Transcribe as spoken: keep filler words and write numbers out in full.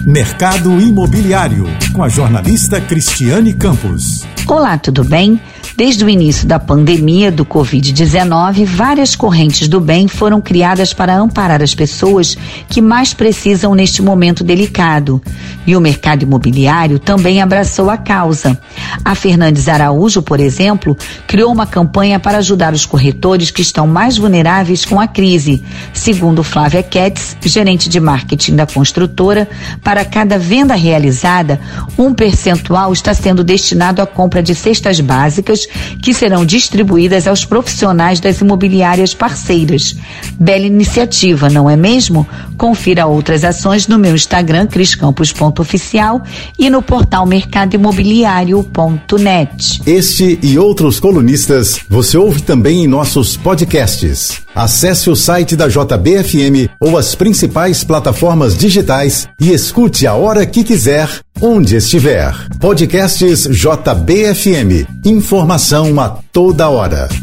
Mercado Imobiliário, com a jornalista Cristiane Campos. Olá, tudo bem? Desde o início da pandemia do covid dezenove, várias correntes do bem foram criadas para amparar as pessoas que mais precisam neste momento delicado. E o mercado imobiliário também abraçou a causa. A Fernandes Araújo, por exemplo, criou uma campanha para ajudar os corretores que estão mais vulneráveis com a crise. Segundo Flávia Ketz, gerente de marketing da construtora, para cada venda realizada, um percentual está sendo destinado à compra de cestas básicas que serão distribuídas aos profissionais das imobiliárias parceiras. Bela iniciativa, não é mesmo? Confira outras ações no meu Instagram, criscampos ponto oficial, e no portal mercado imobiliário ponto net. Este e outros colunistas você ouve também em nossos podcasts. Acesse o site da J B F M ou as principais plataformas digitais e escute a hora que quiser, onde estiver. Podcasts J B F M. Informação a toda hora.